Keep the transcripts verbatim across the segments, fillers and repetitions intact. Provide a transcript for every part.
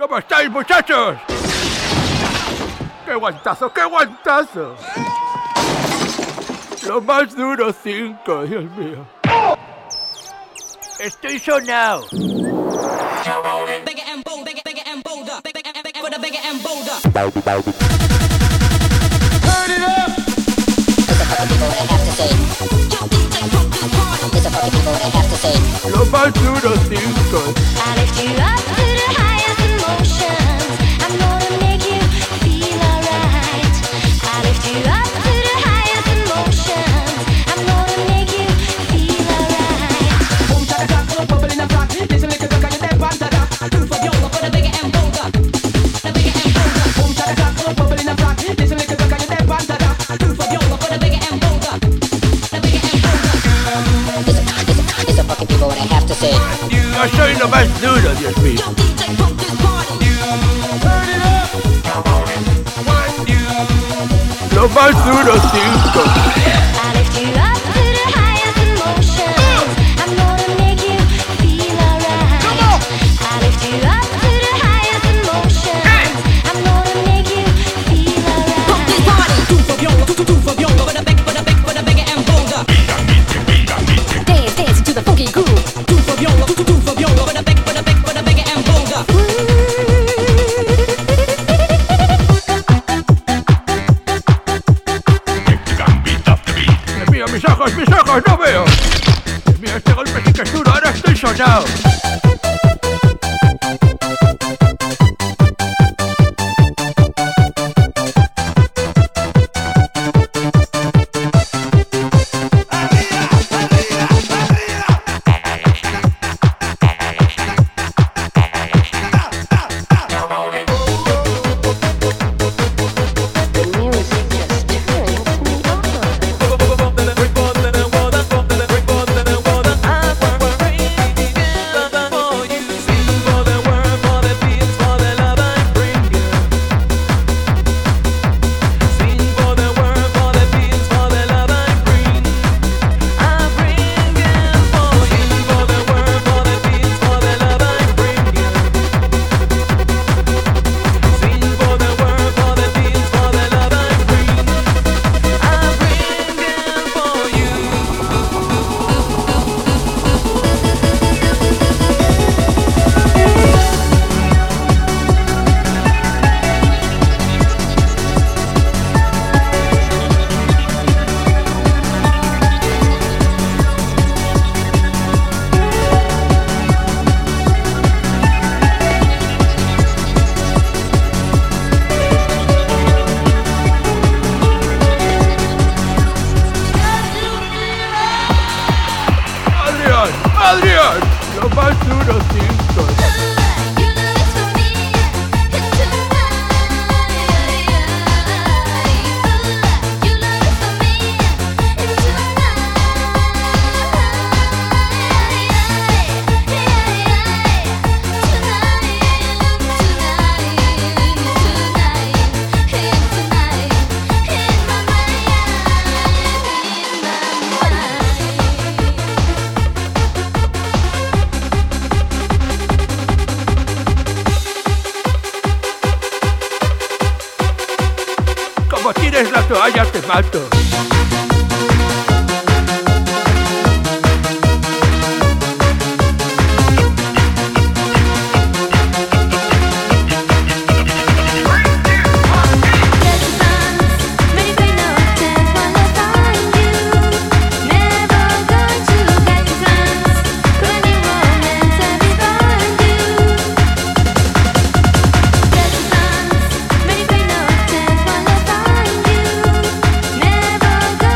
¿Cómo estáis, muchachos? ¡Qué guantazo, qué guantazo! Lo más duro, cinco, Dios mío. Estoy sonado. Lo más duro, cinco. Yo soy lo más duro, Dios mío. Lo más duro, cinco. Mis ojos, mis ojos, no veo. Mira, este golpe sí que es duro, ahora estoy sonado. Adrián, lo más duro, cinco. Como tires la toalla te mato. Never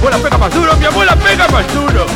abuela pega más duro, mi abuela pega más duro.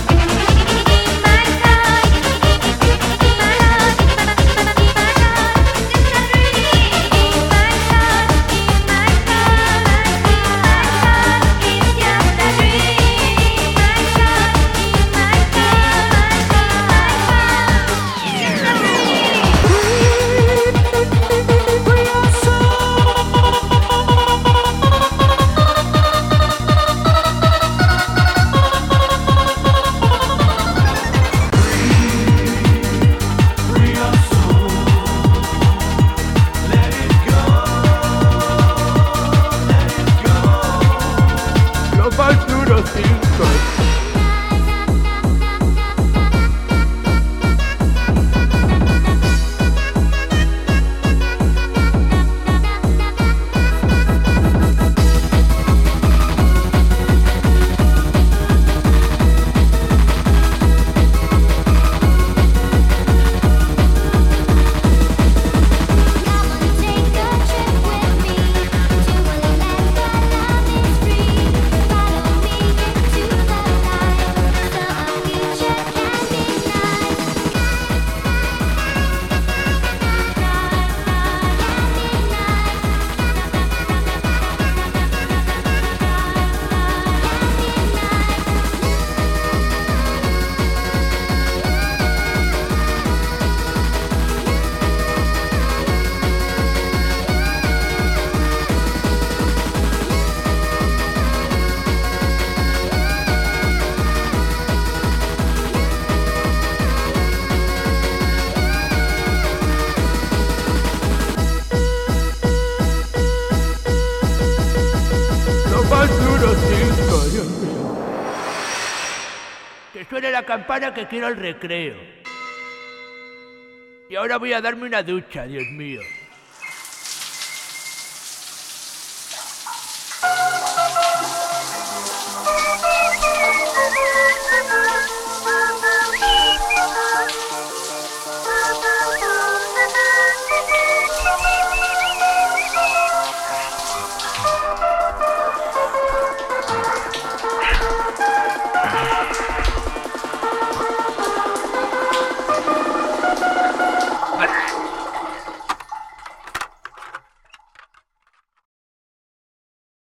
Que suene la campana que quiero el recreo. Y ahora voy a darme una ducha, Dios mío.